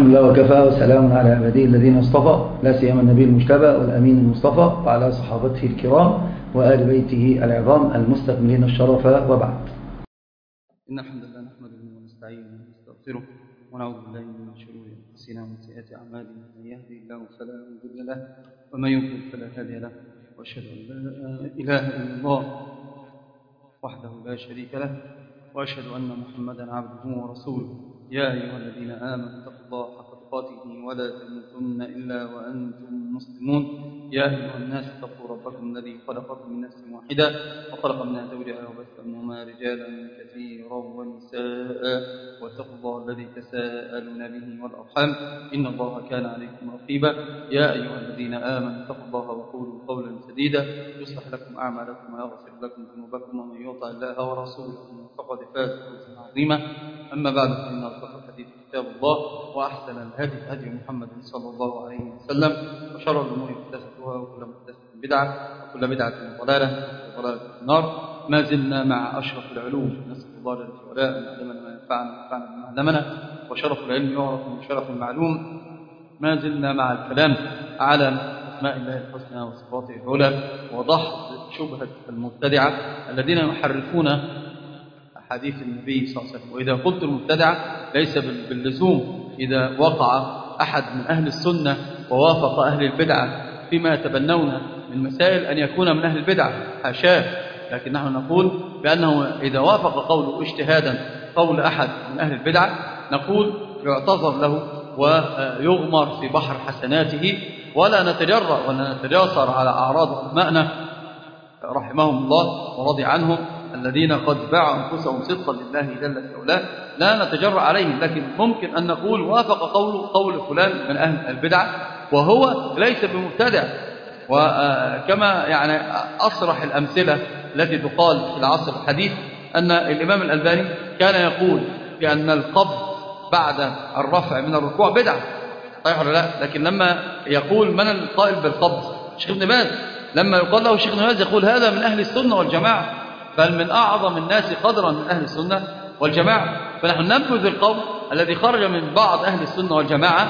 الحمد لله وكفى وسلام على عباده الذين اصطفى لا سيما النبي المجتبى والأمين المصطفى وعلى صحابته الكرام وآل بيته العظام المستكملين الشرف وبعد. إن الحمد لله نحمده ونستعينه ونستغفره ونعوذ بالله من شرور أنفسنا ومن سيئات أعمالنا، من يهدي الله فلا مضل له ومن يضلل فلا هادي له، وأشهد أن لا إله إلا الله وحده لا شريك له، وأشهد أن محمدا عبده ورسوله. يا أيها الذين آمنوا اتقوا الله حق تقاته ولا تموتن إلا وأنتم مسلمون. يا أيها الناس اتقوا ربكم الذي خلقكم من نفس واحدة وخلق منها زوجها وبث منهما رجالا كثيرا ونساء، واتقوا الله الذي تساءلون به والأرحام إن الله كان عليكم رقيبا. يا أيها الذين آمنوا اتقوا الله وقولوا قولا سديدا يصلح لكم أعمالكم ويغفر لكم ذنوبكم، ومن يطع الله ورسوله فقد فاز فوزا عظيما. أما بعد، فإن أصدق الحديث كتاب الله، وأحسن الهدي هدي محمد صلى الله عليه وسلم، وشر الأمور محدثاتها، وكل محدثة بدعة، وكل بدعة ضلالة، وكل ضلالة في النار. ما زلنا مع أشرف العلوم، نسأل الله جل وعلا أن يعلمنا ما ينفعنا وينفعنا بما علمنا، وشرف العلم يعرف من شرف المعلوم. ما زلنا مع الكلام على أسماء الله الحسنى وصفاته العلى، وضحض شبهة المبتدعة الذين يحرفون حديث النبي صلى الله عليه وسلم. وإذا قلت المبتدعة ليس باللزوم إذا وقع أحد من أهل السنة ووافق أهل البدعة فيما يتبنون من مسائل أن يكون من أهل البدعة، حاشاه، لكن نحن نقول بأنه إذا وافق قوله اجتهادا قول أحد من أهل البدعة نقول يعتذر له ويغمر في بحر حسناته، ولا نتجرأ ولا نتجاسر على أعراض علمائنا رحمهم الله ورضي عنهم الذين قد باعوا أنفسهم صدقا لله جل في علاه. لا نتجرأ عليهم، لكن ممكن أن نقول وافق قول فلان من أهل البدعة وهو ليس بمبتدع. وكما يعني أصرح الأمثلة التي تقال في العصر الحديث أن الإمام الألباني كان يقول بأن القبض بعد الرفع من الركوع بدعة، صحيح ولا لا؟ لكن لما يقول من القائل بالقبض؟ شيخ ابن باز. لما يقال له شيخ ابن باز يقول هذا من أهل السنة والجماعة، بل من أعظم الناس قدرا من أهل السنة والجماعة. فنحن ننبذ القول الذي خرج من بعض أهل السنة والجماعة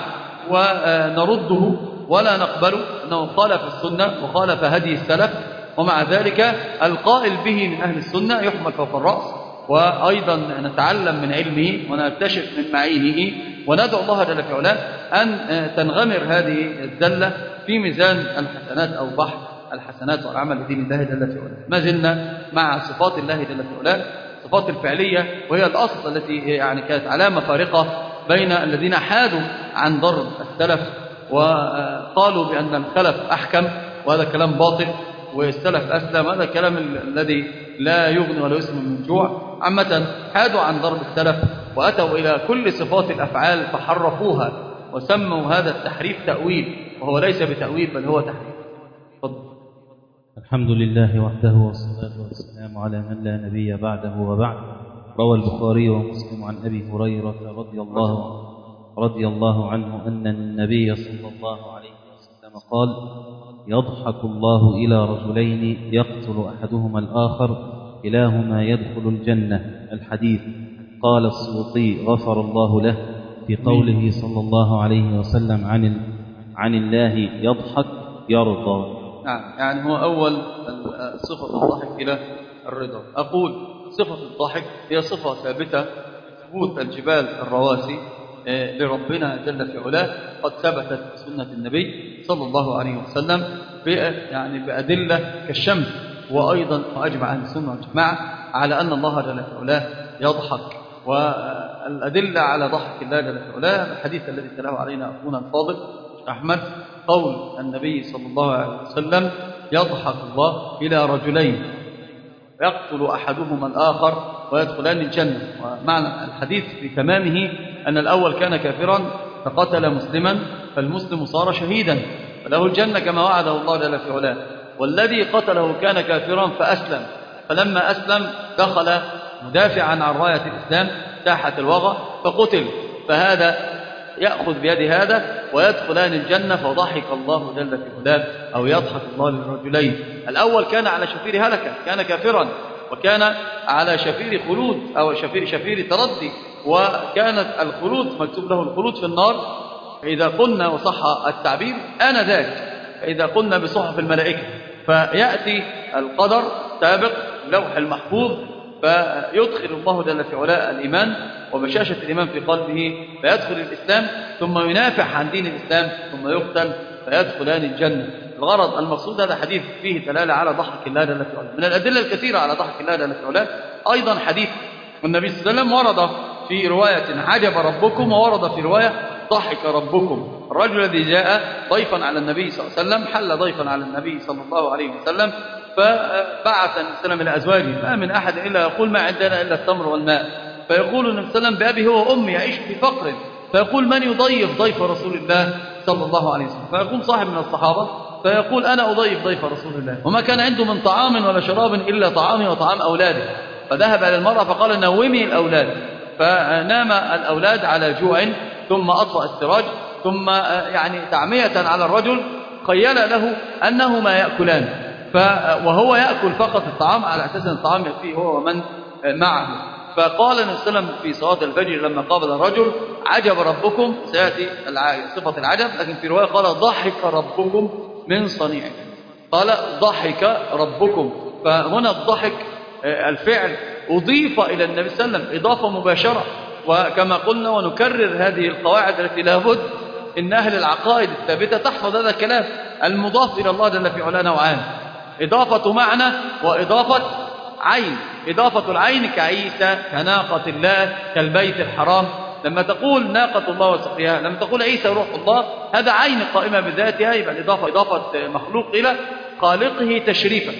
ونرده ولا نقبله أنه خالف السنة وخالف هدي السلف، ومع ذلك القائل به من أهل السنة يحمل فوق الرأس، وأيضا نتعلم من علمه ونكتشف من معينه، وندعو الله جل في علاه أن تنغمر هذه الزلة في ميزان الحسنات أو بحر الحسنات والعمل لدين الله جل في علاه. ما زلنا مع صفات الله جل في علاه، صفات الفعلية، وهي الأصل التي يعني كانت علامة فارقة بين الذين حادوا عن ضرب السلف وقالوا بأن الخلف أحكم، وهذا كلام باطل، والسلف أسلم، هذا الكلام الذي لا يغني ولا يسمن من جوع. عامة حادوا عن ضرب السلف وأتوا إلى كل صفات الأفعال فحرفوها وسموا هذا التحريف تأويل، وهو ليس بتأويل بل هو تحريف. فضل. الحمد لله وحده والصلاة والسلام على من لا نبي بعده وبعد. روى البخاري ومسلم عن أبي هريرة رضي الله عنه أن النبي صلى الله عليه وسلم قال: يضحك الله إلى رجلين يقتل أحدهما الآخر كلاهما يدخل الجنة. الحديث. قال السيوطي غفر الله له في قوله صلى الله عليه وسلم عن الله يضحك يرضى. نعم، يعني هو أول صفة الضحك إلى الرضا. أقول صفة الضحك هي صفة ثابتة، ثبوت الجبال الرواسي لربنا جل في علاه، قد ثبتت سنة النبي صلى الله عليه وسلم يعني بأدلة كالشمس. وأيضا أجمع أهل السنة والجماعة على أن الله جل في علاه يضحك، والأدلة على ضحك الله جل في علاه الحديث الذي تلاه علينا أخونا الفاضل أحمد، قول النبي صلى الله عليه وسلم: يضحك الله إلى رجلين يقتل أحدهما الآخر ويدخلان الجنة. ومعنى الحديث في تمامه أن الأول كان كافرا فقتل مسلما، فالمسلم صار شهيدا فله الجنة كما وعده الله جل في علاه، والذي قتله كان كافرا فأسلم، فلما أسلم دخل مدافعا عن راية الإسلام ساحة الوغى فقتل، فهذا يأخذ بيد هذا ويدخلان الجنة، فضحك الله جل في علاه أو يضحك الله للرجلين. الأول كان على شفير هلكة، كان كافرا وكان على شفير خلود أو شفير تردي، وكانت الخلود مكتوب له الخلود في النار، إذا قلنا وصح التعبير آنذاك، إذا قلنا بصحف الملائكة، فيأتي القدر سابق اللوح المحفوظ، فيدخل الله جل في علاء الإيمان وبشاشة الإيمان في قلبه، فيدخل الإسلام ثم ينافح عن دين الإسلام ثم يقتل فيدخلان الجنة. الغرض المقصود هذا حديث فيه دلالة على ضحك الله جل في علاء. من الأدلة الكثيرة على ضحك الله جل في علاء أيضا حديث النبي صلى الله عليه وسلم ورد في رواية عجب ربكم، وورد في رواية ضحك ربكم. الرجل الذي جاء ضيفا على النبي صلى الله عليه وسلم، حل ضيفا على النبي صلى الله عليه وسلم، فبعث النبي صلى الله عليه وسلم إلى أزواجه، ما من أحد إلا يقول ما عندنا إلا التمر والماء، فيقول النبي صلى الله عليه وسلم بأبي هو وأمي يعيش في فقر، فيقول من يضيف ضيف رسول الله صلى الله عليه وسلم؟ فيقول صاحب من الصحابة فيقول أنا أضيف ضيف رسول الله، وما كان عنده من طعام ولا شراب إلا طعامي وطعام أولاده، فذهب إلى المرأة فقال نومي الأولاد، فنام الأولاد على جوع، ثم أطفأ السراج، ثم يعني تعمية على الرجل خيل له أنهما يأكلان، وهو يأكل فقط الطعام على أساس أن الطعام يكفيه هو ومن معه. فقال النبي صلى الله عليه وسلم في صلاة الفجر لما قابل الرجل عجب ربكم، سيأتي صفة العجب، لكن في رواية قال ضحك ربكم من صنيعكم، قال ضحك ربكم، فهنا الضحك الفعل أضيف إلى النبي صلى الله عليه وسلم إضافة مباشرة. وكما قلنا ونكرر هذه القواعد التي لابد إن أهل العقائد الثابتة تحفظ هذا الكلام. المضاف إلى الله جل في علاه نوعان، إضافة معنى وإضافة عين. إضافة العين كعيسى، كناقة الله، كالبيت الحرام. لما تقول ناقة الله وسقياها، لما تقول عيسى روح الله، هذا عين قائمة بذاتها، يبقى الإضافة إضافة مخلوق إلى خالقه تشريفا،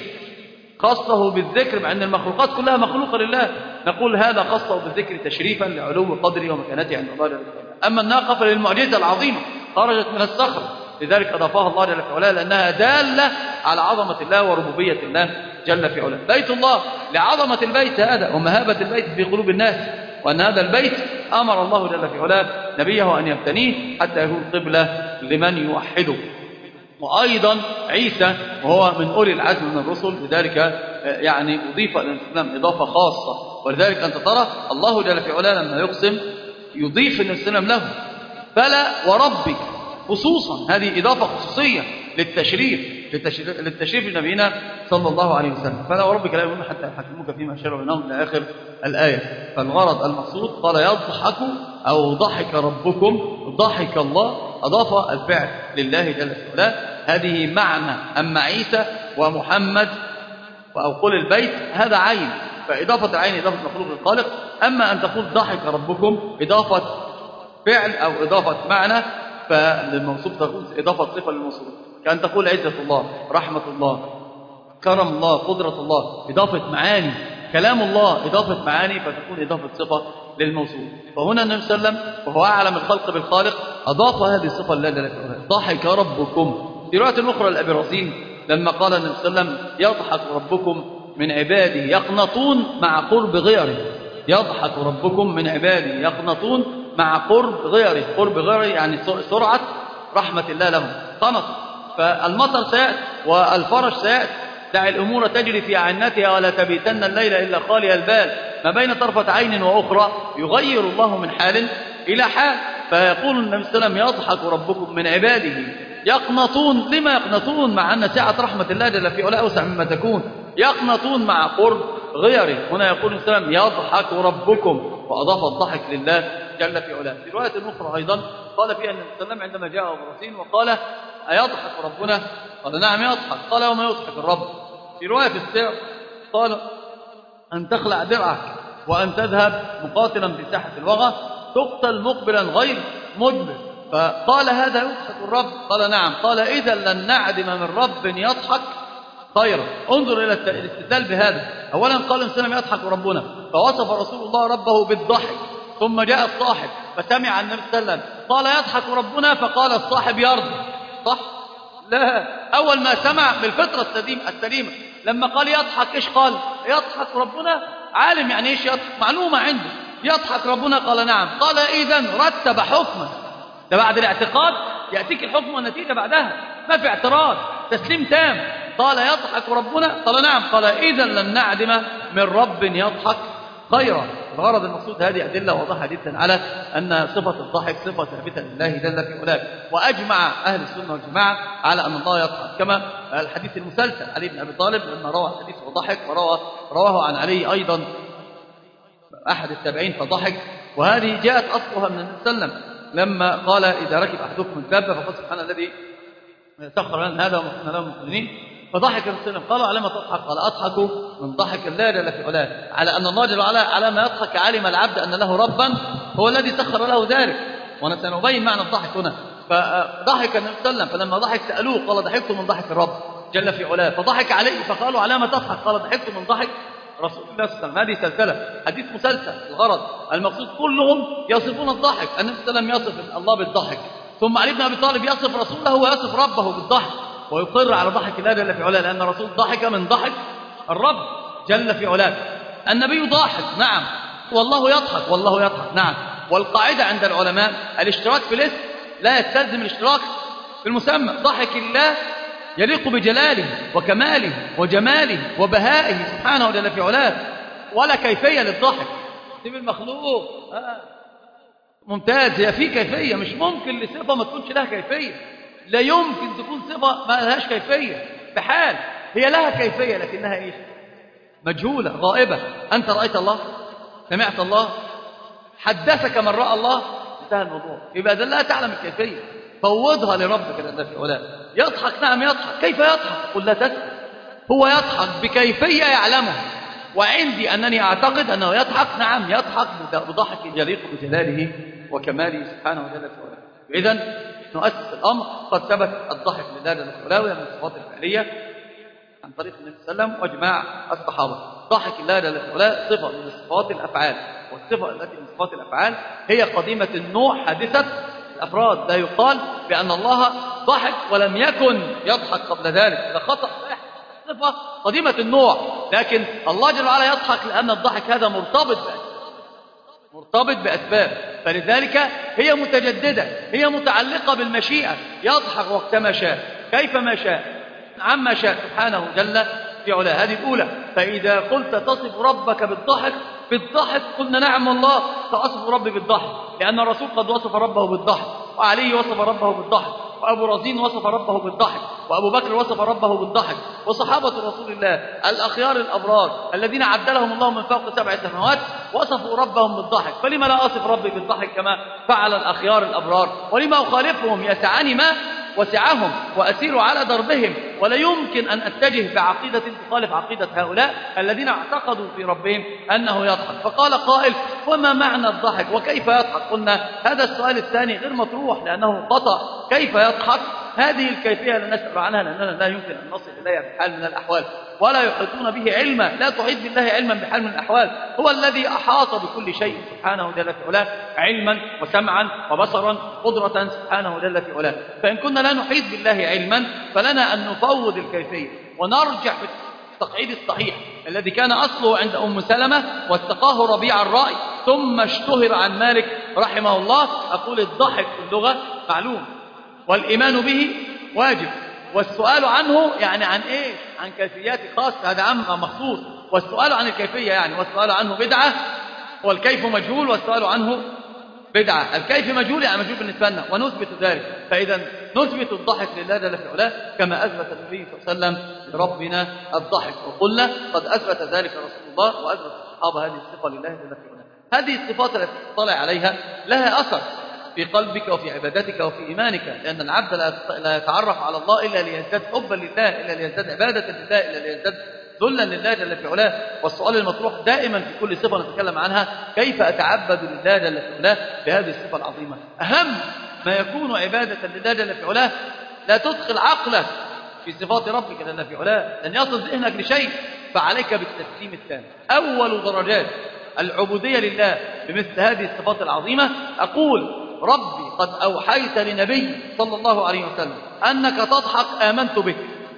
خصه بالذكر، مع أن المخلوقات كلها مخلوقة لله، نقول هذا خصه بالذكر تشريفا لعلو قدره ومكانته عند الله جل وعلا. أما الناقة فللمعجزة العظيمة خرجت من الصخر، لذلك أضافها الله جل وعلا لأنها دالة على عظمة الله وربوبية الله جل في علاه. بيت الله لعظمة البيت هذا ومهابة البيت في قلوب الناس، وأن هذا البيت أمر الله جل في علاه نبيه أن يبتنيه حتى يكون قبلة لمن يوحده. وأيضا عيسى وهو من أولي العزم من الرسل، لذلك يعني أضيف إلى الإسلام إضافة خاصة. ولذلك أنت ترى الله جل في علاه لما يقسم يضيف الإسلام له، فلا وربك خصوصا، هذه إضافة خصوصية للتشريف لنبينا صلى الله عليه وسلم. فلا وربك لا يؤمنون حتى يحكموك فيما شرع بينهم إلى آخر الآية. فالغرض المقصود قال يضحك أو ضحك ربكم، ضحك الله، أضاف الفعل لله جل وعلا، هذه معنى. أما عيسى ومحمد أو قل البيت هذا عين، فإضافة العين إضافة مخلوق للخالق. أما أن تقول ضحك ربكم إضافة فعل أو إضافة معنى، فللموصوف تقول إضافة صفة للموصوف، كأن تقول عزة الله، رحمة الله، كرم الله، قدرة الله، إضافة معاني، كلام الله إضافة معاني، فتكون إضافة صفة للموصوف. فهنا النبي صلى الله عليه وسلم وهو أعلم الخلق بالخالق أضاف هذه الصفة لله جل وعلا، ضحك ربكم. في رواية أخرى لأبي رزين لما قال النبي صلى الله عليه وسلم يضحك ربكم من عباده يقنطون مع قرب غيره، يضحك ربكم من عباده يقنطون مع قرب غيره، قرب غيره يعني سرعة رحمة الله لهم، قنط. فالمطر سيأتي والفرج سيأتي، دع الأمور تجري في أعنتها ولا تبيتن الليل إلا خالي البال، ما بين طرفة عين وأخرى يغير الله من حال إلى حال. فيقول النبي صلى الله عليه وسلم يضحك ربكم من عباده يقنطون. لما يقنطون؟ مع أن سعة رحمة الله جل في علاه أوسع مما تكون، يقنطون مع قرب غيره. هنا يقول النبي صلى الله عليه وسلم يضحك ربكم، وأضاف الضحك لله جل في علاه. في رواية أخرى أيضا قال فيها النبي صلى الله عليه وسلم عندما جاء أبو رزين وقال أيضحك ربنا؟ قال نعم يضحك. قال وما يضحك الرب؟ في رواية في السير قال أن تخلع درعك وأن تذهب مقاتلا في ساحة الوغى تقتل مقبلا غير مدبر. فقال هذا يضحك الرب؟ قال نعم. قال إذا لن نعدم من رب يضحك خيرا. انظر إلى الاستدلال بهذا. أولا قال النبي يضحك ربنا، فوصف رسول الله ربه بالضحك، ثم جاء الصاحب فسمع النبي صلى الله عليه وسلم قال يضحك ربنا، فقال الصاحب يرضى. صح؟ لا، أول ما سمع بالفطرة السليمة لما قال يضحك إيش قال؟ يضحك ربنا، عالم يعني إيش يضحك، معلومة عنده، يضحك ربنا. قال نعم. قال إذن رتب حكما، ده بعد الاعتقاد يأتيك الحكم والنتيجة بعدها، ما في اعتراض، تسليم تام. قال يضحك ربنا، قال نعم. قال إذن لن نعدم من رب يضحك خيرا. الغرض المقصود هذه أدلة واضحة جدا على أن صفة الضحك صفة ثابتة لله جل في علاه. وأجمع أهل السنة والجماعة على أن الله يضحك، كما الحديث المسلسل علي بن أبي طالب لما روى الحديث وضحك، ورواه عن علي أيضا أحد التابعين فضحك. وهذه جاءت أصلها من النبي صلى الله عليه وسلم لما قال إذا ركب أحدكم الدابة فقال سبحان الذي سخر لنا هذا وما كنا له مقرنين. فضحك النبي صلى الله عليه وسلم، قالوا على ما تضحك؟ قال أضحك من ضحك الله جل في علاه، على أن الله جل وعلا على ما يضحك علم العبد أن له ربا هو الذي سخر له ذلك. ونسنبين معنى الضحك هنا. فضحك النبي صلى الله عليه وسلم، فلما ضحك سألوه قال ضحكت من ضحك الرب جل في علاه. فضحك عليه فقالوا على ما تضحك؟ قال ضحكت من ضحك رسول الله صلى الله عليه وسلم. هذه سلسلة حديث مسلسل. الغرض المقصود كلهم يصفون الضحك. النبي صلى الله عليه وسلم يصف الله بالضحك، ثم علي بن أبي طالب يصف رسوله ويصف ربه بالضحك، ويقر على ضحك الله جل في علاه، لأن الرسول ضحك من ضحك الرب جل في علاه. النبي ضاحك نعم، والله يضحك والله يضحك نعم. والقاعدة عند العلماء الاشتراك في الاسم لا يستلزم الاشتراك في المسمى. ضحك الله يليق بجلاله وكماله وجماله وبهائه سبحانه جل في علاه، ولا كيفية للضحك. سيب المخلوق ممتاز، هي في كيفية، مش ممكن لصفة ما تكونش لها كيفية. لا يمكن تكون صفة ما لهاش كيفية بحال، هي لها كيفية لكنها ايش؟ مجهولة غائبة. أنت رأيت الله؟ سمعت الله؟ حدثك من رأى الله؟ انتهى الموضوع. يبقى ده لا تعلم الكيفية، فوضها لربك جل في علاه. يضحك نعم يضحك، كيف يضحك؟ قل لا تسأل، هو يضحك بكيفية يعلمها، وعندي أنني أعتقد أنه يضحك نعم يضحك بضحك يليق بجلاله وكماله سبحانه جل في علاه. إذن نؤسس الأمر قد ثبت الضحك لله جل في علاه من الصفات الفعلية عن طريق النبي صلى الله عليه وسلم وإجماع الصحابة. ضحك الله جل في علاه صفة من الصفات الأفعال، والصفة التي من صفات الأفعال هي قديمة النوع حادثة الأفراد. لا يقال بأن الله ضحك ولم يكن يضحك قبل ذلك، هذا خطأ. صفة قديمة النوع، لكن الله جل وعلا يضحك لأن الضحك هذا مرتبط بأسباب، فلذلك هي متجددة، هي متعلقة بالمشيئة. يضحك وقت ما شاء كيف ما شاء عما شاء سبحانه جل في علاه. هذه الأولى. فإذا قلت تصف ربك بالضحك قلنا نعم والله سأصف ربي بالضحك، لأن الرسول قد وصف ربه بالضحك، وعلي وصف ربه بالضحك، وأبو رزين وصف ربه بالضحك، وأبو بكر وصف ربه بالضحك، وصحابة رسول الله الأخيار الأبرار الذين عدلهم الله من فوق 7 سماوات وصفوا ربهم بالضحك. فلما لا أصف ربي بالضحك كما فعل الأخيار الأبرار؟ ولما أخالفهم؟ يسعني ما وسعهم وأسير على دربهم، ولا يمكن أن أتجه بعقيدة تخالف عقيدة هؤلاء الذين اعتقدوا في ربهم أنه يضحك. فقال قائل وما معنى الضحك وكيف يضحك؟ قلنا هذا السؤال الثاني غير مطروح لأنه خطأ. كيف يضحك؟ هذه الكيفية لا نسأل عنها لأننا لا يمكن أن نصل إليها بحال من الأحوال، ولا يحيطون به علما. لا تحيط بالله علما بحال من الأحوال. هو الذي أحاط بكل شيء سبحانه جل في علاه علما وسمعا وبصرا قدرة سبحانه جل في علاه. فإن كنا لا نحيط بالله علما فلنا أن نفوض الكيفية ونرجع في التقعيد الصحيح الذي كان أصله عند أم سلمة واستقاه ربيع الرأي ثم اشتهر عن مالك رحمه الله. أقول الضحك في اللغة معلوم، والإيمان به واجب، والسؤال عنه يعني عن إيه؟ عن كيفيات خاصة، هذا عام مخصوص. والسؤال عن الكيفية يعني، والسؤال عنه بدعة، والكيف مجهول والسؤال عنه بدعة. الكيف مجهول يعني مجهول بالنسبة لنا ونثبت ذلك. فإذا نثبت الضحك لله جل في علاه كما أثبت النبي صلى الله عليه وسلم لربنا الضحك، وقلنا قد أثبت ذلك رسول الله وأثبت الصحابة هذه الصفة لله جل في علاه. هذه الصفات التي تطلع عليها لها أثر في قلبك وفي عبادتك وفي إيمانك، لأن العبد لا يتعرف على الله إلا ليزداد حبا لله، إلا ليزداد عبادة لله، إلا ليزداد ذلا لله جل في علاه. والسؤال المطروح دائما في كل صفة نتكلم عنها كيف أتعبد لله جل في علاه بهذه الصفة العظيمة. أهم ما يكون عبادة لله جل في علاه لا تدخل عقلك في صفات ربك جل في علاه، لن يصل ذهنك لشيء، فعليك بالتسليم التام. أول درجات العبودية لله بمثل هذه الصفات العظيمة أقول ربي قد أوحيت لنبي صلى الله عليه وسلم أنك تضحك آمنت بك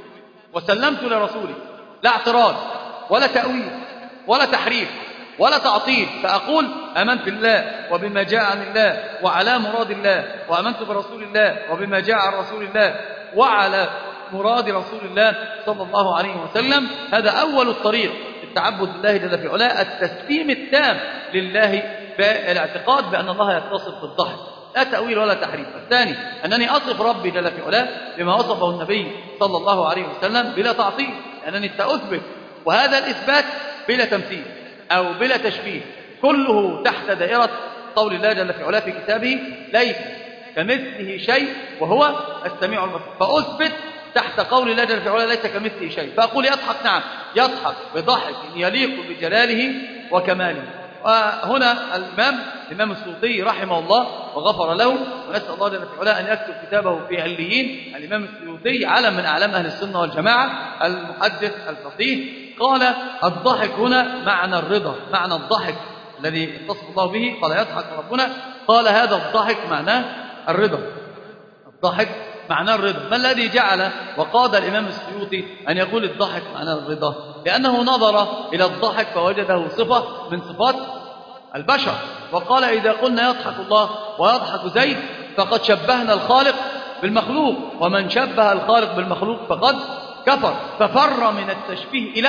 وسلمت لرسولي، لا اعتراض ولا تأويل ولا تحريف ولا تعطيل. فأقول آمنت بالله وبما جاء عن الله وعلى مراد الله، وآمنت برسول الله وبما جاء عن رسول الله وعلى مراد رسول الله صلى الله عليه وسلم. هذا أول الطريق. تعبد الله جل في علاه التسليم التام لله بالاعتقاد بأن الله يتصف بالضحك، لا تأويل ولا تحريف. الثاني أنني أصف ربي جل في علاه بما وصفه النبي صلى الله عليه وسلم بلا تعطيل، أنني سأثبت، وهذا الإثبات بلا تمثيل أو بلا تشبيه، كله تحت دائرة قول الله جل في علاه في كتابه ليس كمثله شيء وهو السميع البصير، فأثبت تحت قول الله جل في علاه ليس كمثله شيء، فأقول يضحك، نعم يضحك بضحك يليق بجلاله وكماله. وهنا الإمام السيوطي رحمه الله وغفر له، ونسأل الله جل في علاه أن يكتب كتابه في عليين. الإمام السيوطي علم من أعلام أهل السنة والجماعة، المحدث الفقيه، قال الضحك هنا معنى الرضا، معنى الضحك الذي اتصف الله به، قال يضحك ربنا، قال هذا الضحك معناه الرضا، الضحك معناه الرضا. ما الذي جعل وقاد الإمام السيوطي أن يقول الضحك معناه الرضا؟ لأنه نظر إلى الضحك فوجده صفة من صفات البشر، وقال إذا قلنا يضحك الله ويضحك زيد فقد شبهنا الخالق بالمخلوق، ومن شبه الخالق بالمخلوق فقد كفر، ففر من التشبيه إلى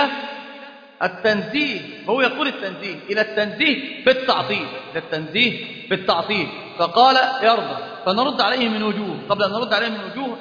التنزيه. هو يقول التنزيه إلى التنزيه بالتعطيل، إلى التنزيه بالتعطيل، فقال يرضى. فنرد عليه من وجوه. قبل أن نرد عليه من وجوه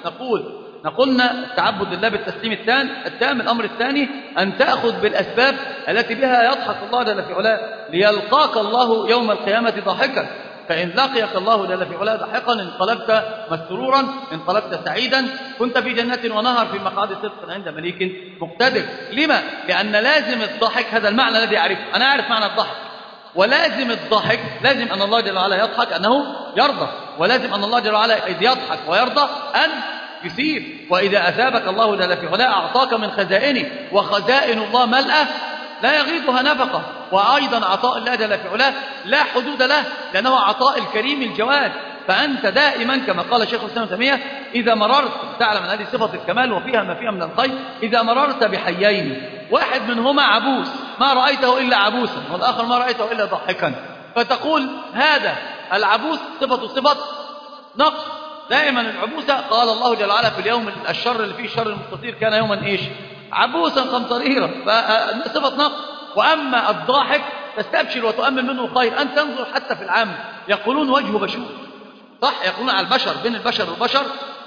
نقولنا تعبد الله بالتسليم التام. الأمر الثاني أن تأخذ بالأسباب التي بها يضحك الله جل في علاه، ليلقاك الله يوم القيامة ضاحكا، فإن لقيك الله جل في علاه ضاحكا انقلبت مسرورا، انقلبت سعيدا، كنت في جنة ونهر في مقعد صدق عند مليك مقتدر. لما؟ لأن لازم الضحك هذا المعنى الذي أعرفه، أنا أعرف معنى الضحك، ولازم الضحك لازم أن الله جل وعلا يضحك أنه يرضى، ولازم أن الله جل وعلا إذ يضحك ويرضى أن يثيب. وإذا أثابك الله جل في علاه أعطاك من خزائنه، وخزائن الله ملأة لا يغيضها نفقة. وأيضا عطاء الله جل في علاه لا حدود له، لأنه عطاء الكريم الجواد. فأنت دائما كما قال شيخ الإسلام ابن تيمية إذا مررت، تعلم أن هذه صفة الكمال وفيها ما فيها من الخير، إذا مررت بحيين واحد منهما عبوس ما رأيته إلا عبوسا، والآخر ما رأيته إلا ضحكا، فتقول هذا العبوس صفة نقص. دائما العبوسة قال الله جل وعلا في اليوم الشر اللي فيه الشر المستطير كان يوما إيش؟ عبوسا قمطريرا، فصفة نقص. وأما الضاحك تستبشر وتؤمن منه خير. أن تنظر حتى في العام يقولون وجهه بشوش، صح؟ يقولون على البشر بين البشر والبشر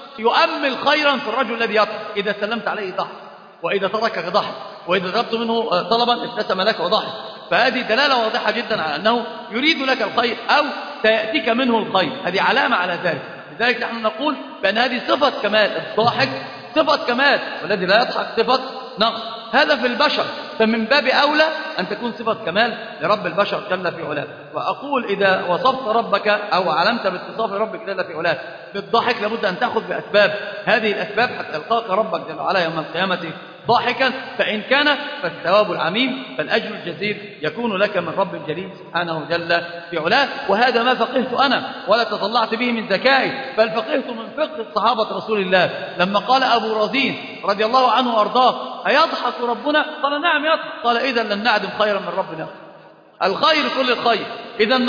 يؤمل خيرا في الرجل الذي يضحك، إذا سلمت عليه ضحك، وإذا تركك ضحك، وإذا طلبت منه طلبا ابتسم لك وضحك. فهذه دلالة واضحة جدا على أنه يريد لك الخير أو سيأتيك منه الخير، هذه علامة على ذلك. لذلك نحن نقول بأن هذه صفة كمال، الضاحك صفة كمال، والذي لا يضحك صفة نقص. هذا في البشر، فمن باب أولى أن تكون صفة كمال لرب البشر جل في علاه. وأقول إذا وصفت ربك أو علمت باتصاف ربك جل في علاه بالضحك لابد أن تأخذ بأسباب، هذه الأسباب حتى يلقاك ربك جل وعلا يوم القيامة ضاحكا، فإن كان فالثواب العميم، فالأجر الجزيل يكون لك من رب جليل سبحانه جل في علاه. وهذا ما فقهت أنا ولا تطلعت به من ذكائي، بل فقهت من فقه صحابة رسول الله. لما قال أبو رزين رضي الله عنه وأرضاه أيضحك ربنا؟ قال نعم يضحك. قال إذا لن نعدم خيرا من ربنا، الخير كل الخير، إذا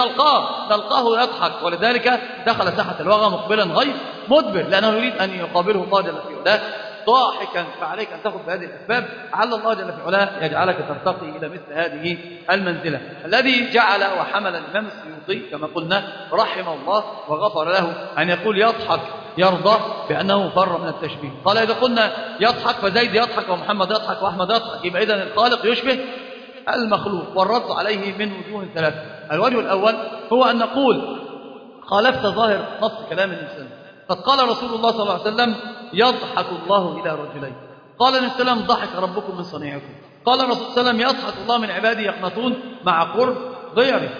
نلقاه يضحك. ولذلك دخل ساحة الوغى مقبلا غير مدبر، لأنه يريد أن يقابله الله جل في علاه ضاحكا. فعليك أن تأخذ بهذه الأسباب على الله جل في علاه يجعلك ترتقي إلى مثل هذه المنزلة. الذي جعل وحمل الإمام السيوطي كما قلنا رحمه الله وغفر له أن يقول يضحك يرضى بأنه فر من التشبيه. قال إذا قلنا يضحك فزيد يضحك ومحمد يضحك وأحمد يضحك، يبقى إذن الخالق يشبه المخلوق. والرد عليه من وجوه ثلاثة. الوجه الأول هو أن نقول خالفت ظاهر نص كلام الإنسان. قد قال رسول الله صلى الله عليه وسلم يضحك الله إلى رجلين. قال النبي صلى الله عليه وسلم ضحك ربكم من صنيعكم. قال الرسول صلى الله عليه وسلم يضحك الله من عباده يقنطون مع قرب ضيره.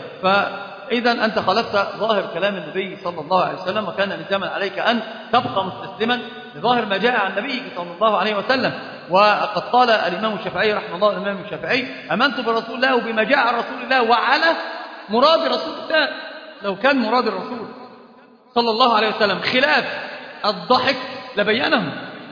فإذا أنت خالفت ظاهر كلام النبي صلى الله عليه وسلم، وكان لزاما عليك أن تبقى مستسلما لظاهر ما جاء عن نبيك صلى الله عليه وسلم. وقد قال الإمام الشافعي رحمه الله، الإمام الشافعي أمنت برسول الله وبما جاء عن رسول الله وعلى مراد رسول الله. لو كان مراد الرسول صلى الله عليه وسلم خلاف الضحك لبينه،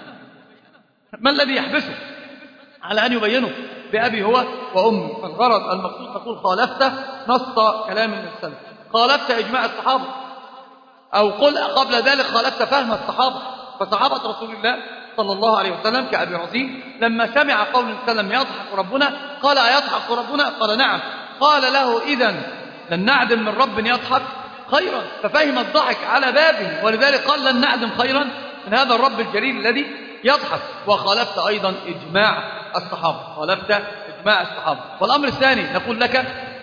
ما الذي يحبسه على أن يبينه بأبي هو وأمي؟ فالغرض المقصود تقول خالفت نص كلام النبي صلى الله عليه وسلم، خالفت إجماع الصحابة، أو قل قبل ذلك خالفت فهم الصحابة. فصحابة رسول الله صلى الله عليه وسلم كأبي رزين لما سمع قول النبي صلى الله عليه وسلم يضحك ربنا قال أيضحك ربنا؟ قال نعم. قال له إذن لن نعدم من رب يضحك خيرا، ففهم الضحك على بابه، ولذلك قال لن نعدم خيرا من هذا الرب الجليل الذي يضحك. وخالفت أيضا إجماع الصحابة، خالفت إجماع الصحابة. والأمر الثاني نقول لك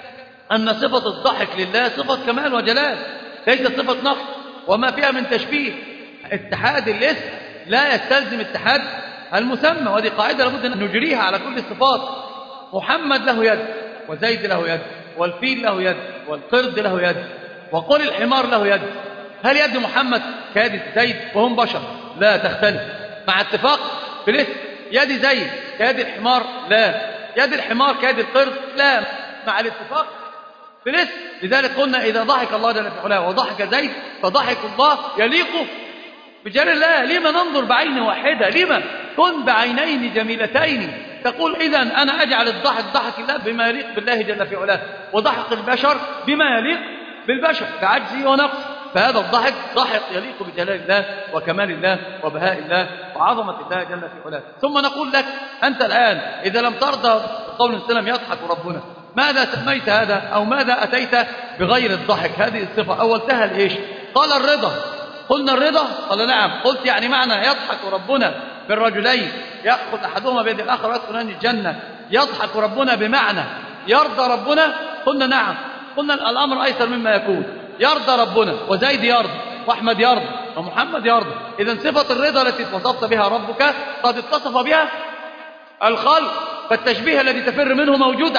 أن صفة الضحك لله صفة كمال وجلال، ليست صفة نقص، وما فيها من تشبيه. اتحاد الاسم لا يستلزم اتحاد المسمى، وهذه قاعدة لابد أن نجريها على كل الصفات. محمد له يد، وزيد له يد، والفيل له يد، والقرد له يد، وقل الحمار له يد. هل يد محمد كيد زيد وهم بشر؟ لا، تختلف مع اتفاق في الاسم. يد زيد كيد الحمار؟ لا. يد الحمار كيد القرد؟ لا، مع الاتفاق في الاسم. لذلك قلنا إذا ضحك الله جل في علاه وضحك زيد فضحك الله يليق بجلال الله. لما ننظر بعين واحدة؟ لما كن بعينين جميلتين؟ تقول إذن أنا أجعل الضحك ضحك الله بما يليق بالله جل في علاه، وضحك البشر بما يليق بالبشر بعجزه ونقصه. فهذا الضحك ضحك يليق بجلال الله وكمال الله وبهاء الله وعظمة الله جل في علاه. ثم نقول لك أنت الآن إذا لم ترضى قول السلام يضحك ربنا، ماذا سميت هذا أو ماذا أتيت بغير الضحك؟ هذه الصفة أولتها لإيش؟ قال الرضا. قلنا الرضا؟ قال نعم. قلت يعني معنى يضحك ربنا بالرجلين يأخذ أحدهما بيد الآخر ويدخلان الجنة، يضحك ربنا بمعنى يرضى ربنا؟ قلنا نعم. قلنا الأمر أيسر مما يكون، يرضى ربنا، وزيد يرضى، وأحمد يرضى، ومحمد يرضى. إذن صفة الرضا التي وصفت بها ربك قد اتصف بها الخلق، فالتشبيه الذي تفر منه موجود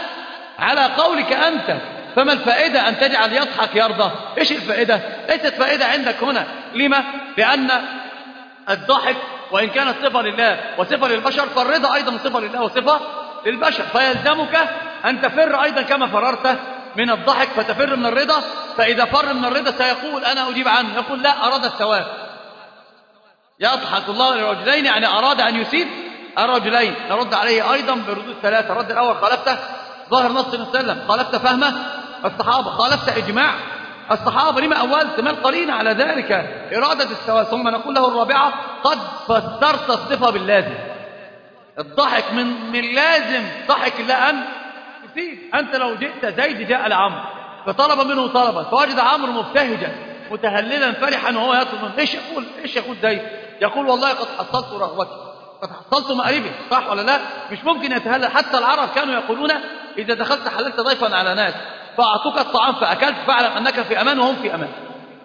على قولك أنت. فما الفائدة أن تجعل يضحك يرضى؟ إيش الفائدة؟ ليست فائدة عندك هنا. لما؟ لأن الضحك وإن كانت صفة لله وصفة للبشر، فالرضا أيضا صفة لله وصفة للبشر، فيلزمك أن تفر أيضا كما فررت من الضحك فتفر من الرضا. فإذا فر من الرضا سيقول أنا أجيب عنه، يقول لا، أراد الثواب. يضحك الله للرجلين يعني أراد أن يسيب الرجلين. نرد عليه أيضا بردود ثلاثة. الرد الأول خالفت ظاهر نص وسلم، خالفت فهمه الصحابة، خالفت إجماع الصحابة. لما أولت؟ ما القرين على ذلك؟ إرادة الثواب. ثم نقول له الرابعة قد فسرت الصفة باللازم. الضحك من لازم ضحك الله أن يسيب. أنت لو جئت زيد جاء لعمرو فطلب منه طلبا فوجد عمرو مبتهجا متهللا فرحا وهو يطلب منه، إيش يقول زيد؟ يقول والله قد حصلت رغبتي، قد حصلت مآربي. صح ولا لا؟ مش ممكن يتهلل. حتى العرب كانوا يقولون إذا دخلت حللت ضيفا على ناس فأعطوك الطعام فأكلت فاعلم أنك في أمان وهم في أمان.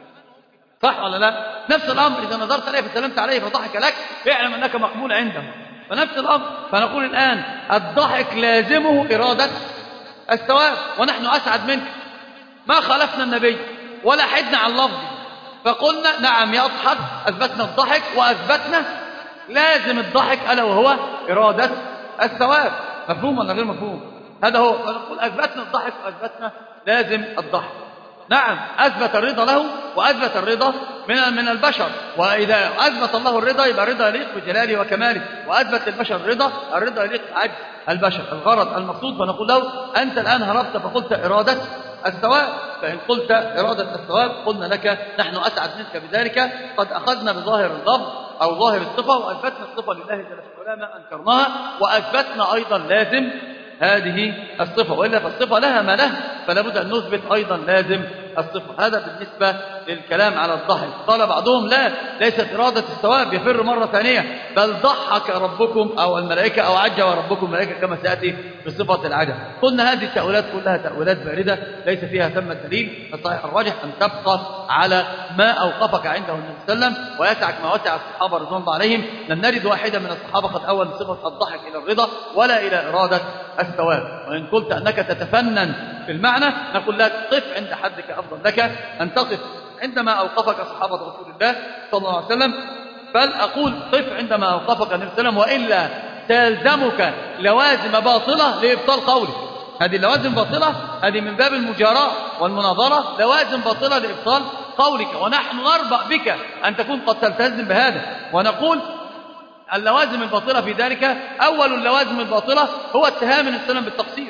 صح ولا لا؟ نفس الأمر إذا نظرت عليه فسلمت عليه فضحك لك اعلم أنك مقبول عندهم. فنفس الأمر. فنقول الآن الضحك لازمه إرادة الثواب، ونحن أسعد منك. ما خالفنا النبي ولا حدنا عن لفظه، فقلنا نعم يضحك، أثبتنا الضحك وأثبتنا لازم الضحك ألا وهو إرادة الثواب. مفهوم ولا غير مفهوم؟ هذا هو. فنقول أثبتنا الضحك وأثبتنا لازم الضحك. نعم، أثبت الرضا له وأثبت الرضا من البشر. وإذا أثبت الله الرضا يبقى الرضا يليق بجلاله وكماله، وأثبت للبشر الرضا يليق بعجز البشر. الغرض المقصود. فنقول له أنت الآن هربت فقلت إرادة الثواب، فإن قلت إرادة الثواب قلنا لك نحن أسعد منك بذلك. قد أخذنا بظاهر اللفظ أو ظاهر الصفة وأثبتنا الصفة لله جل وعلا ما أنكرناها، وأثبتنا أيضا لازم هذه الصفة، وإلا فالصفة لها ما له، فلا بد أن نثبت أيضا لازم الصفة. هذا بالنسبة للكلام على الضحك. قال بعضهم لا، ليست إرادة الثواب يفر مرة ثانية، بل ضحك ربكم أو الملائكة أو عجب ربكم الملائكة كما سيأتي بصفة العجب. قلنا هذه التأويلات كلها تأويلات باردة ليس فيها ثم دليل. الصحيح الراجح أن تبقى على ما أوقفك عنده النبي صلى الله عليه وسلم ويسعك ما وسع الصحابة رضوان الله عليهم. لم نرد واحدة من الصحابة قد أول صفة الضحك إلى الرضا ولا إلى إرادة الثواب. وإن قلت أنك تتفنن في المعنى نقول لك قف عند حدك، أفضل لك أن تقف عندما أوقفك صحابة رسول الله صلى الله عليه وسلم، بل أقول قف عندما أوقفك النبي صلى الله عليه وسلم، وإلا تلزمك لوازم باطلة لإبطال قولك. هذه اللوازم باطلة، هذه من باب المجاراة والمناظرة، لوازم باطلة لإبطال قولك، ونحن نربأ بك أن تكون قد تلتزم بهذا. ونقول اللوازم الباطلة في ذلك، أول اللوازم الباطلة هو اتهام النبي صلى الله عليه وسلم بالتقصير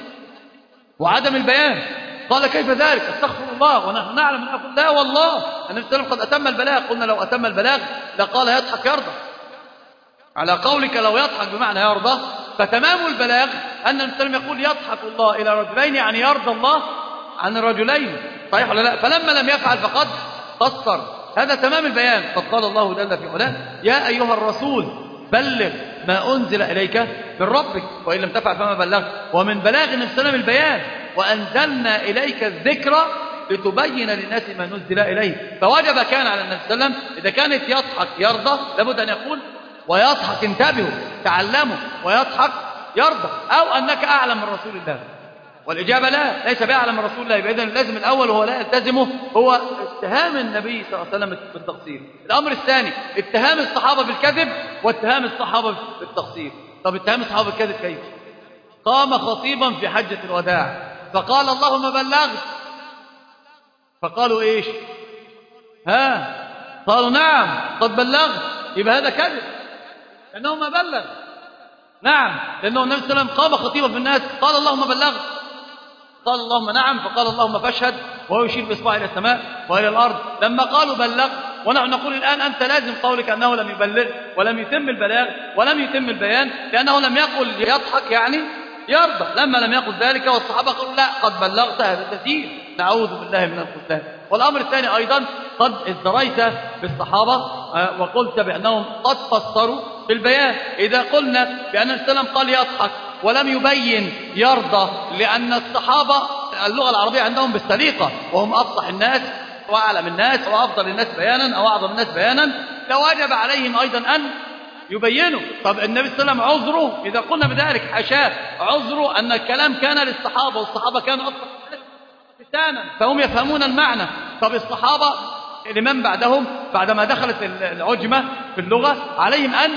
وعدم البيان. قال كيف ذلك؟ استغفر الله، ونحن نعلم أن نقول لا والله النبي صلى الله عليه وسلم قد أتم البلاغ. قلنا لو أتم البلاغ لقال يضحك يرضى، على قولك لو يضحك بمعنى يرضى، فتمام البلاغ أن المسلم يقول يضحك الله إلى رجلين، يعني يرضى الله عن الرجلين، صحيح ولا لا؟ فلما لم يفعل فقد قصر، هذا تمام البيان. قد قال الله جل في علاه: يا أيها الرسول بلغ ما أنزل إليك من ربك وإن لم تفعل فما بلغت. ومن بلاغ النبي صلى الله عليه وسلم البيان: وأنزلنا إليك الذكر لتبين للناس ما نزل إليه. فوجب كان على النبي صلى الله عليه وسلم إذا كانت يضحك يرضى لابد أن يقول ويضحك، انتبهوا تعلموا، ويضحك يرضى، أو أنك أعلم من رسول الله. والإجابة لا، ليس بأعلم من رسول الله. إذن لازم الأول وهو لا يلتزمه هو اتهام النبي صلى الله عليه وسلم بالتقصير. الأمر الثاني اتهام الصحابة بالكذب واتهام الصحابة بالتقصير. طب اتهام الصحابة بالكذب كيف؟ قام خطيبا في حجة الوداع فقال اللهم بلغت، فقالوا ايش؟ قالوا نعم قد بلغت، يبقى هذا كذب لأنه ما بلغ. نعم، لأنه النبي صلى الله عليه وسلم قام خطيبا في الناس قال اللهم بلغت، قال اللهم نعم، فقال اللهم فاشهد، وهو يشير بإصبعه إلى السماء وإلى الأرض. لما قالوا بلغ، ونحن نقول الآن أنت لازم قولك أنه لم يبلغ ولم يتم البلاغ ولم يتم البيان، لأنه لم يقل يضحك يعني يرضى. لما لم يقل ذلك والصحابة قالوا لا قد بلغت، هذا تسيير، نعوذ بالله من الخذلان. والأمر الثاني أيضا قد ازدريت بالصحابة وقلت بأنهم قد قصروا في البيان. إذا قلنا بأن السلام قال يضحك ولم يبين يرضى، لأن الصحابة اللغة العربية عندهم بالسليقة وهم أفصح الناس وأعلم الناس وأفضل الناس بيانا أو أعظم الناس بيانا، لوجب عليهم أيضا أن يبينوا. طب النبي صلى الله عليه وسلم عذره إذا قلنا بذلك حاشاه، عذره أن الكلام كان للصحابة والصحابة كانوا أفصح لسانا فهم يفهمون المعنى. طب الصحابة لمن بعدهم بعدما دخلت العجمة في اللغة عليهم أن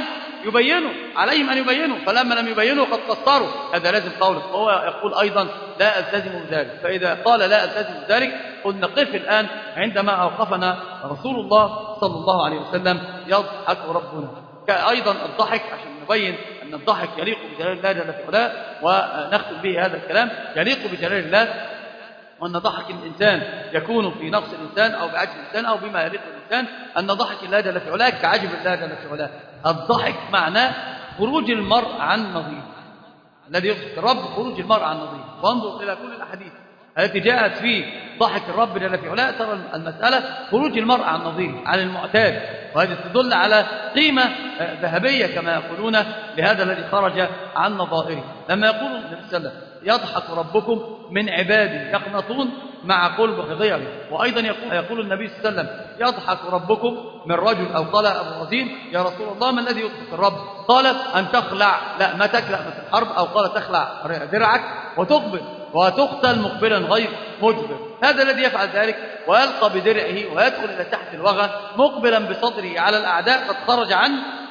يبينوا، فلما لم يبينوا قد قصروا، هذا لازم قوله. وهو يقول أيضا لا ألتزم بذلك. فإذا قال لا ألتزم بذلك قلنا قف الآن عندما أوقفنا رسول الله صلى الله عليه وسلم يضحك ربنا. أيضا الضحك عشان نبين أن الضحك يليق بجلال الله جل في علاه، ونختم به هذا الكلام، يليق بجلال الله، وأن ضحك الإنسان يكون في نقص الإنسان أو بعجز الإنسان أو بما يليق الإنسان، أن ضحك الله جل في علاه كعجب الله جل في علاه. الضحك معناه خروج المرء عن نظيره، الذي يضحك الرب خروج المرء عن نظيره. وانظر إلى كل الأحاديث التي جاءت في ضحك الرب جل في علاه ترى المسألة خروج المرء عن نظيره، عن المعتاد، وهذه تدل على قيمة ذهبية كما يقولون لهذا الذي خرج عن نظائره. لما يقول النبي صلى الله عليه وسلم يضحك ربكم من عبادي يقنطون مع قلب غيره، وأيضا يقول النبي صلى الله عليه وسلم يضحك ربكم من رجل، أو قال أبو رزين يا رسول الله ما الذي يضحك الرب؟ قال أن تخلع لأمتك لأمة الحرب، أو قال تخلع درعك وتقبل وتقتل مقبلا غير مدبر. هذا الذي يفعل ذلك ويلقى بدرعه ويدخل إلى تحت الوغى مقبلا بصدره على الأعداء قد خرج عن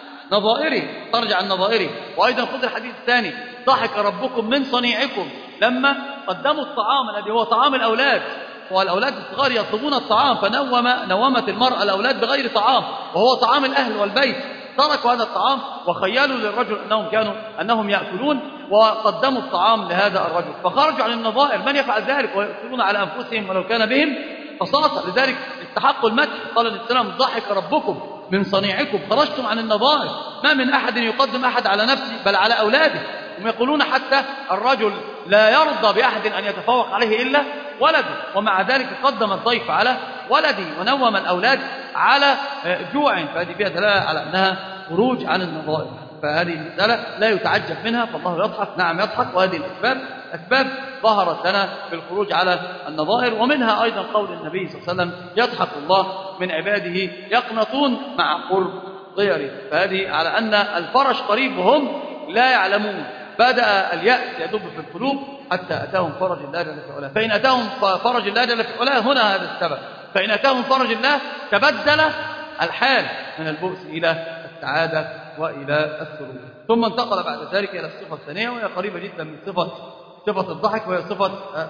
نظائره. وأيضا خذ الحديث الثاني ضحك ربكم من صنيعكم لما قدموا الطعام الذي هو طعام الأولاد، والأولاد الصغار يطلبون الطعام، فنومت المرأة الأولاد بغير طعام وهو طعام الأهل والبيت، تركوا هذا الطعام وخيلوا للرجل أنهم يأكلون وقدموا الطعام لهذا الرجل، فخرجوا عن النظائر. من يفعل ذلك ويؤثرون على أنفسهم ولو كان بهم خصاصة؟ لذلك استحقوا المدح. قال النبي صلى الله عليه وسلم ضحك ربكم من صنيعكم، خرجتم عن النظائر. ما من أحد يقدم أحد على نفسه بل على أولاده. هم يقولون حتى الرجل لا يرضى بأحد أن يتفوق عليه إلا ولده، ومع ذلك قدم الضيف على ولده ونوم الأولاد على جوع، فهذه فيها دلالة على أنها خروج عن النظائر. فهذه المسألة لا يتعجب منها، فالله يضحك، نعم يضحك، وهذه الأسباب ظهرت لنا في الخروج على النظائر. ومنها أيضا قول النبي صلى الله عليه وسلم يضحك الله من عباده يقنطون مع قرب غيره. فهذه على أن الفرج قريب وهم لا يعلمون. بدأ اليأس يدب في القلوب حتى أتاهم فرج الله جل في علاه. فإن أتاهم فرج الله جل في علاه هنا هذا السبب، فإن أتاهم فرج الله تبدل الحال من البؤس إلى السعادة وإلى السرور. ثم انتقل بعد ذلك إلى الصفة الثانية، وهي قريبة جدا من صفة الضحك، وهي صفة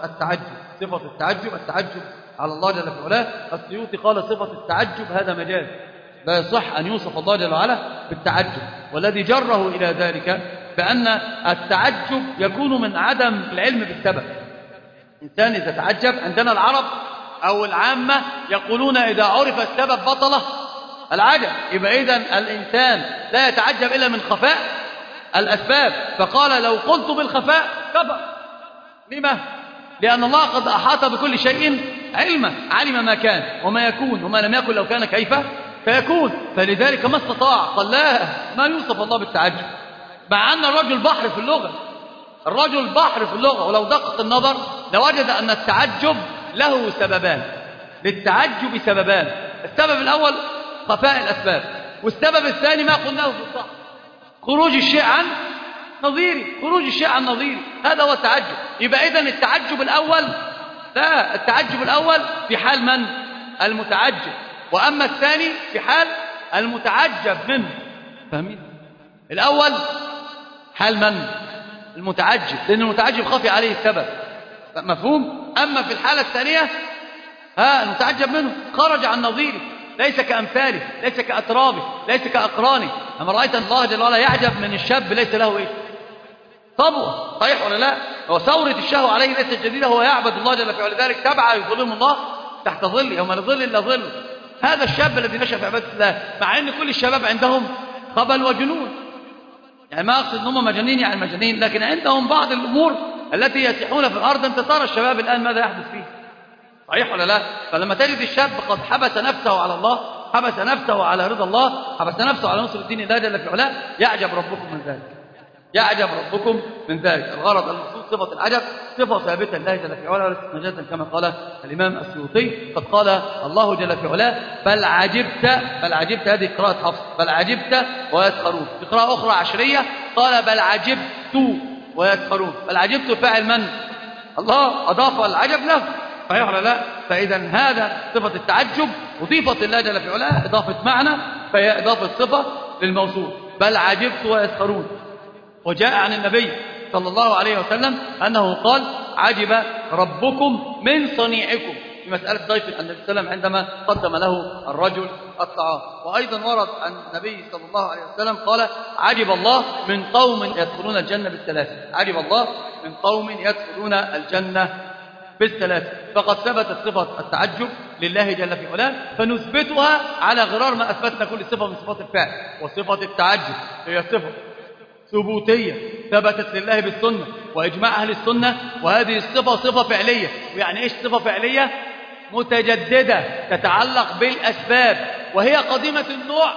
التعجب. التعجب على الله جل في علاه. السيوطي قال صفة التعجب هذا مجاز، لا يصح أن يوصف الله جل وعلا بالتعجب، والذي جره إلى ذلك بأن التعجب يكون من عدم العلم بالسبب. إنسان إذا تعجب، عندنا العرب أو العامة يقولون إذا عرف السبب بطل العجب. يبقى إذن الإنسان لا يتعجب إلا من خفاء الأسباب، فقال لو قلت بالخفاء كفر. لما؟ لأن الله قد أحاط بكل شيء علما، علم ما كان وما يكون وما لم يكن لو كان كيف فيكون، فلذلك ما استطاع. قال لا، ما يوصف الله بالتعجب، مع أن الرجل بحر في اللغة، الرجل بحر في اللغة، ولو دقق النظر لوجد أن التعجب له سببان، للتعجب سببان. السبب الأول خفاء الأسباب، والسبب الثاني ما قلناه في الصح، خروج الشيء عن نظيري، خروج الشيء عن نظيري، هذا هو التعجب. يبقى إذن التعجب الأول، لا، التعجب الأول في حال من؟ المتعجب، وأما الثاني في حال المتعجب منه. فاهمين؟ الأول حال من؟ المتعجب، لأن المتعجب خفي عليه السبب، مفهوم؟ أما في الحالة الثانية المتعجب منه خرج عن نظيره، ليس كأمثاله، ليس كأترابه، ليس كأقرانه. أما رأيت الله جل وعلا يعجب من الشاب ليس له إيه؟ طبوة، صحيح ولا لا؟ هو ثورة الشهوة عليه ليست جديدة، هو يعبد الله جل في علا، ذلك تبع يظلم الله تحت ظل يوم لا ظل إلا ظل. هذا الشاب الذي نشأ في عبادة الله، مع أن كل الشباب عندهم خبل وجنون، يعني ما أقصد أنهم مجانين يعني مجانين، لكن عندهم بعض الأمور التي يسيحون في الأرض. أنت ترى الشباب الآن ماذا يحدث فيه، صحيح ولا لا؟ فلما تجد الشاب قد حبس نفسه على الله، حبس نفسه على رضا الله، حبس نفسه على نصر الدين الله جل في علاه، يعجب ربكم من ذلك، يعجب ربكم من ذلك. الغرض المقصود صفة العجب صفة ثابتة لله جل في علاه وليست مجازا كما قال الإمام السيوطي. قد قال الله جل في علاه بل عجبت، هذه قراءة حفص، بل عجبت ويسخرون. في قراءة أخرى عشرية قال بل عجبت ويسخرون. بل عجبت فاعل من؟ الله، أضاف العجب له، صحيح ولا لا؟ فإذا هذا صفة التعجب أضيفت الله جل في علاه إضافة معنى، فهي إضافة صفة للموصوف. بل عجبت ويسخرون. وجاء عن النبي صلى الله عليه وسلم أنه قال عجب ربكم من صنيعكم، في مسألة ضيف النبي صلى الله عليه وسلم عندما قدم له الرجل الطعام. وأيضا ورد عن النبي صلى الله عليه وسلم قال عجب الله من قوم يدخلون الجنة بالثلاث، عجب الله من قوم يدخلون الجنة بالثلاث. فقد ثبتت صفة التعجب لله جل في علاه، فنثبتها على غرار ما أثبتنا كل صفة من صفات الفعل. وصفة التعجب هي صفة ثبوتية ثبتت لله بالسنة وإجماع أهل السنة، وهذه الصفة صفة فعلية. ويعني إيش صفة فعلية؟ متجددة، تتعلق بالأسباب، وهي قديمة النوع،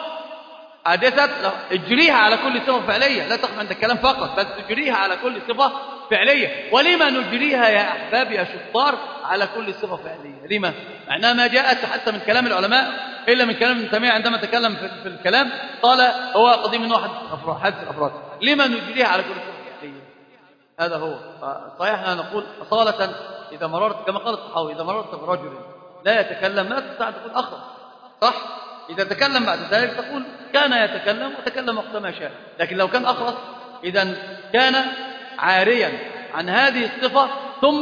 حادثة اجريها على كل صفة فعلية، لا تقف عند الكلام فقط، بل تجريها على كل صفة فعلية. ولما نجريها يا أحبابي يا شطار على كل صفة فعلية؟ لما؟ معناها ما جاءت حتى من كلام العلماء إلا من كلام ابن تيمية عندما تكلم في الكلام قال هو قديم النوع حادث الأفراد. لما نجريها على كل صفة فعلية؟ هذا هو. صحيح أن نقول أصالة إذا مررت كما قال الطحاوي إذا مررت برجل لا يتكلم لا تستطيع أن تقول أخرج، صح؟ إذا تكلم بعد ذلك تقول كان يتكلم وتكلم وقت ما شاء. لكن لو كان أخرس إذا كان عاريا عن هذه الصفة ثم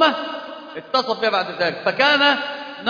اتصف بها بعد ذلك، فكان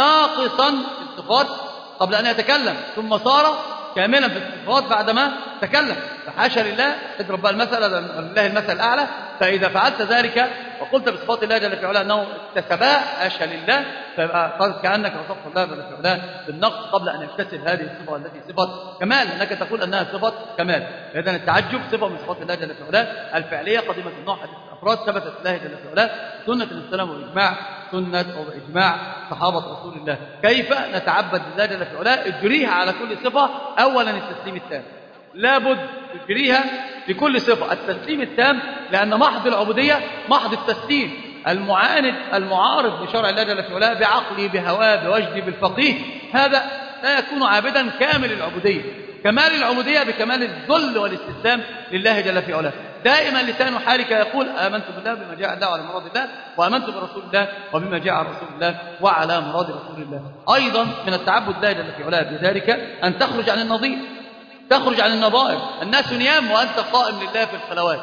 ناقصا في الصفات قبل أن يتكلم، ثم صار كاملا في الصفات بعدما تكلم. فحاشا لله، اضرب بقى المثل لله المثل الأعلى. فإذا فعلت ذلك وقلت بصفات الله جل في علاه أنه اكتسبها حاشا لله، فقد كأنك وصفت الله جل في علاه بالنقص قبل أن يكتسب هذه الصفة التي صفة كمال، أنك تقول أنها صفة كمال. إذن التعجب صفة من صفات الله جل في علاه الفعلية قديمة النوع حديث الأفراد، ثبتت الله جل في علاه سنة الإسلام والإجماع، سنة وإجماع صحابة رسول الله. كيف نتعبد لله جل في علاه؟ اجريها على كل صفة. أولا التسليم التام، لابد تجريها لكل صفة التسليم التام، لأن محض العبودية محض التسليم. المعاند المعارض لشرع الله جل في علاه بعقله بهواه بوجده بالفقيه، هذا لا يكون عابدا كامل العبودية. كمال العبودية بكمال الذل والاستسلام لله جل في علاه. دائما لسان حالك يقول آمنت بالله بما جاء الله على مراد الله، وآمنت برسول الله وبما جاء عن رسول الله وعلى مراد رسول الله. أيضا من التعبد الله جل في علاه بذلك أن تخرج عن النظير، تخرج عن النظائر. الناس نيام وأنت قائم لله في الخلوات،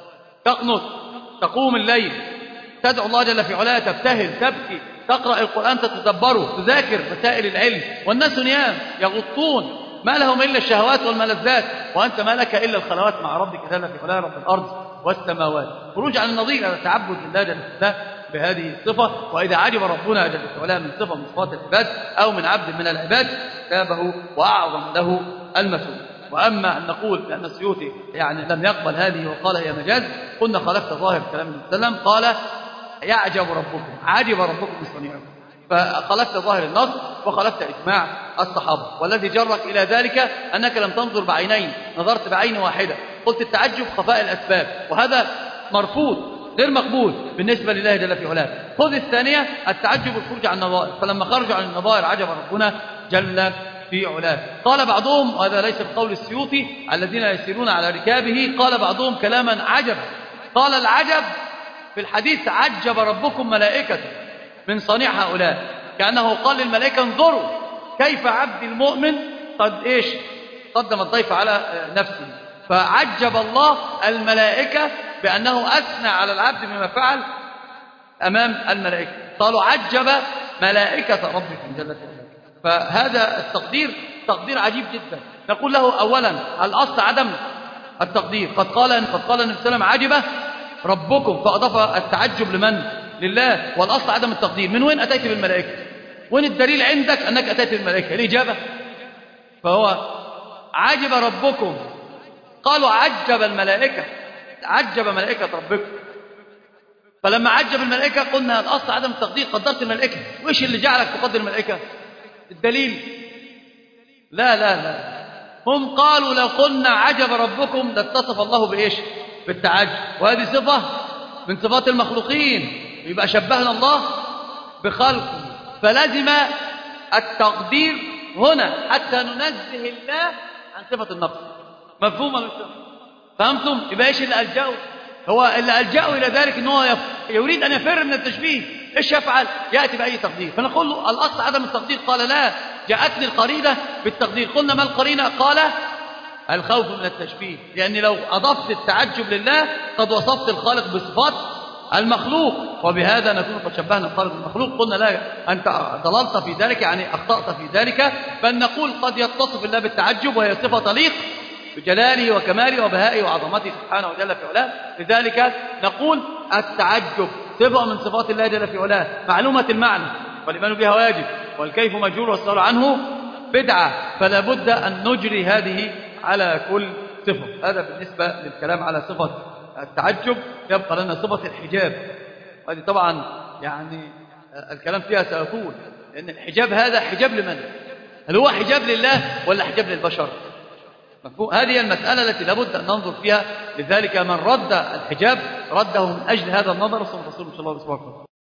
تقنط، تقوم الليل، تدعو الله جل في علاه، تبتهل، تبكي، تقرأ القرآن، تتدبره، تذاكر مسائل العلم، والناس نيام يغطون، ما لهم إلا الشهوات والملذات، وأنت ما لك إلا الخلوات مع ربك جل في علاه رب الأرض والسماوات. خروج عن النظير هذا تعبد لله جل في علاه بهذه الصفة. وإذا عجب ربنا جل وعلا من صفة من صفات العباد أو من عبد من العباد تابه وأعظم له المثوب. وأما أن نقول بأن السيوطي يعني لم يقبل هذه وقال هي مجاز، قلنا خالفت ظاهر كلام النبي صلى الله عليه وسلم، قال يعجب ربكم، عجب ربكم من صنيعكم، فخالفت ظاهر النص وخالفت إجماع الصحابة. والذي جرك إلى ذلك أنك لم تنظر بعينين، نظرت بعين واحدة، قلت التعجب خفاء الأسباب، وهذا مرفوض غير مقبول بالنسبة لله جل في علاه. خذ الثانية التعجب الخروج عن النظائر، فلما خرجوا عن النظائر عجب ربنا جل في علاه. قال بعضهم، وهذا ليس بقول السيوطي الذين يسيرون على ركابه، قال بعضهم كلاما عجبا، قال العجب في الحديث عجب ربكم ملائكته من صنيع هؤلاء، كأنه قال للملائكة انظروا كيف عبد المؤمن قد إيش قدم الضيف على نفسه. فعجب الله الملائكة بأنه أثنى على العبد بما فعل أمام الملائكة، قالوا عجب ملائكة ربكم جل وعلا. فهذا التقدير تقدير عجيب جدا. نقول له أولا الأصل عدم التقدير، قد قال النبي صلى الله عليه وسلم عجب ربكم، فأضاف التعجب لمن؟ لله. والأصل عدم التقدير. من وين أتيت بالملائكة؟ وين الدليل عندك أنك أتيت بالملائكة؟ الإجابة فهو عجب ربكم، قالوا عجب الملائكة، عجب ملائكة ربكم. فلما عجب الملائكة قلنا الأصل عدم التقدير، قدرت الملائكة، وإيش اللي جعلك تقدر الملائكة؟ الدليل؟ لا لا لا، هم قالوا لو قلنا عجب ربكم لاتصف الله بإيش؟ بالتعجب، وهذه صفة من صفات المخلوقين، يبقى شبهنا الله بخلقه، فلازم التقدير هنا حتى ننزه الله عن صفة النقص. مفهوم؟ فهمتم؟ يبقى ايش اللي ألجأوا؟ هو اللي ألجأوا إلى ذلك ان هو يريد أن يفر من التشبيه، ايش يفعل؟ يأتي بأي تقدير. فنقول له الأصل عدم التقدير، قال لا، جاءتني القرينة بالتقدير. قلنا ما القرينة؟ قال الخوف من التشبيه، لأن لو أضفت التعجب لله قد وصفت الخالق بصفات المخلوق، وبهذا نكون قد شبهنا الخالق بالمخلوق. قلنا لا، أنت ضللت في ذلك، يعني أخطأت في ذلك. بل نقول قد يتصف الله بالتعجب وهي صفة تليق بجلاله وكماله وبهائه وعظمته سبحانه وجل في علاه. لذلك نقول التعجب صفة من صفات الله جل في علاه، معلومة المعنى والإيمان بها واجب، والكيف مجهول والسؤال عنه بدعة، فلا بد أن نجري هذه على كل صفة. هذا بالنسبة للكلام على صفة التعجب. يبقى لنا صفة الحجاب، هذه طبعا يعني الكلام فيها سيطول، لأن الحجاب هذا حجاب لمن؟ هل هو حجاب لله ولا حجاب للبشر؟ مفهوم؟ هذه المسألة التي لابد أن ننظر فيها. لذلك من رد الحجاب رده من أجل هذا النظر. صلى الله عليه وسلم.